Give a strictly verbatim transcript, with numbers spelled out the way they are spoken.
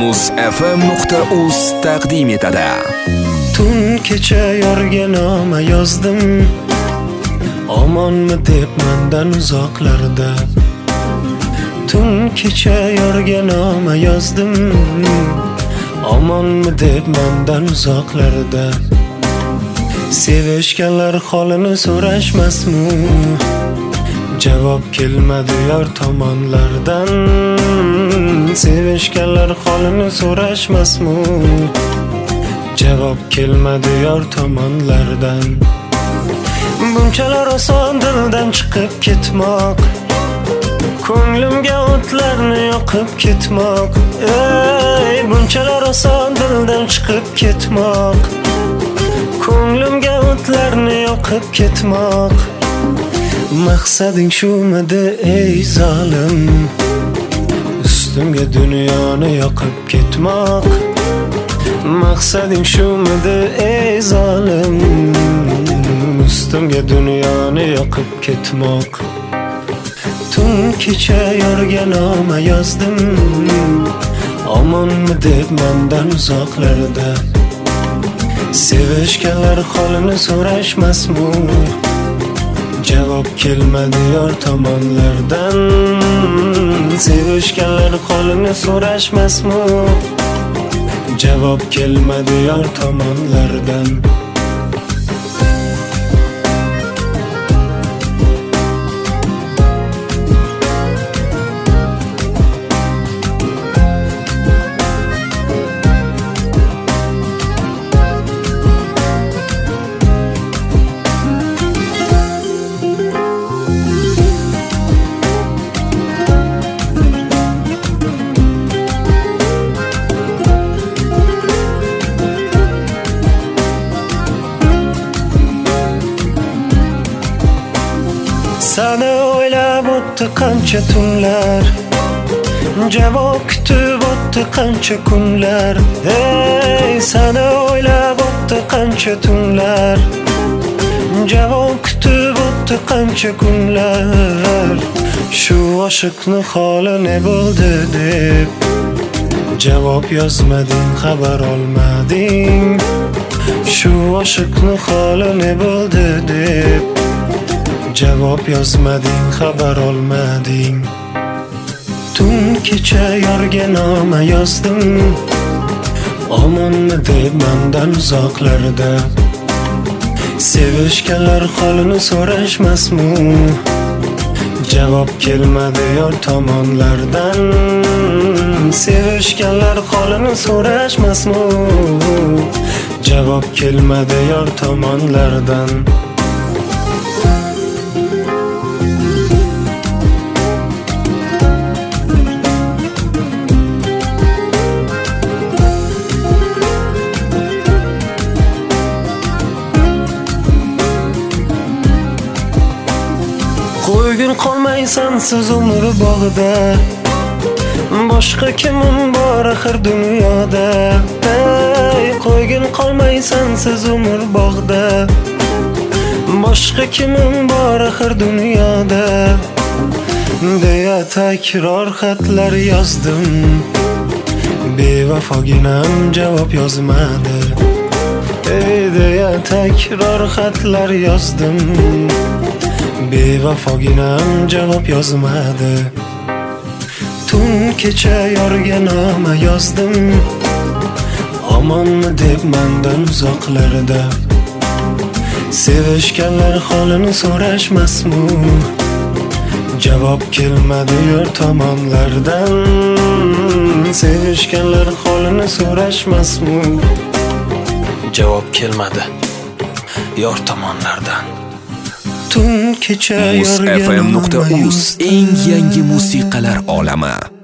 muz f m nuqta uz taqdim etadi. Tun kecha yorga noma yozdim, omonmi deb mendan uzoqlarda. Tun kecha yorga noma yozdim, omonmi deb mendan uzoqlarda. Sevishganlar holini so'rashmasmi? Javob kelmadi yor tomonlardan. Sevishganlar holini so'rashmasmi? Javob kelmadi yor tomonlardan. Bunchalar oson dildan chiqib ketmoq, ko'nglimga o'tlarni yoqib ketmoq. Ey, bunchalar oson dildan chiqib ketmoq, ko'nglimga o'tlarni yoqib ketmoq. Maqsading shumidi ey zolim, ustimga dunyoni yoqib ketmoq. Maqsading shumidi ey zolim, ustimga dunyoni yoqib ketmoq. Tun kecha yorga noma yozdim, omonmi deb mendan uzoqlarda. Sevishganlar holini so'rashmasmi? Javob kelmadi yor tomonlardan. Sevishganlar holini so'rashmasmi? Javob kelmadi yor tomonlardan. Sana o'ylab o'tdi qancha tunlar, javob kutib o'tdi qancha kunlar. Hey, sana o'ylab o'tdi qancha tunlar, javob kutib o'tdi qancha kunlar. Shu oshiqni holi ne bo'ldi deb javob yozmading, xabar olmading. Shu oshiqni holi ne bo'ldi deb javob yozmading, xabar olmading. Tun kecha yorga noma yozdim, omonmi deb mendan uzoqlarda. Sevishganlar holini so'rashmasmi? Javob kelmadi yor tomonlardan. Sevishganlar holini so'rashmasmi? Javob kelmadi yor tomonlardan. Qo'ygin qolmaysan siz umr bog'ida, boshqa kimim bor axir dunyoda. Ey, qo'ygin qolmaysan siz umr bog'ida, boshqa kimim bor axir dunyoda. Deya takror xatlar yozdim, bevafoginam javob yozmadi. Ey, deya takror xatlar yozdim, bevafoginam javob yozmadi. Tun kecha yorga noma yozdim, omonmi deb mendan uzoqlarda. Sevishganlar holini so'rashmasmi? Javob kelmadi yor tomonlardan. Sevishganlar holini so'rashmasmi? Javob kelmadi yor tomonlardan. Tun kecha muz f m nuqta uz eng yangi musiqalar olami.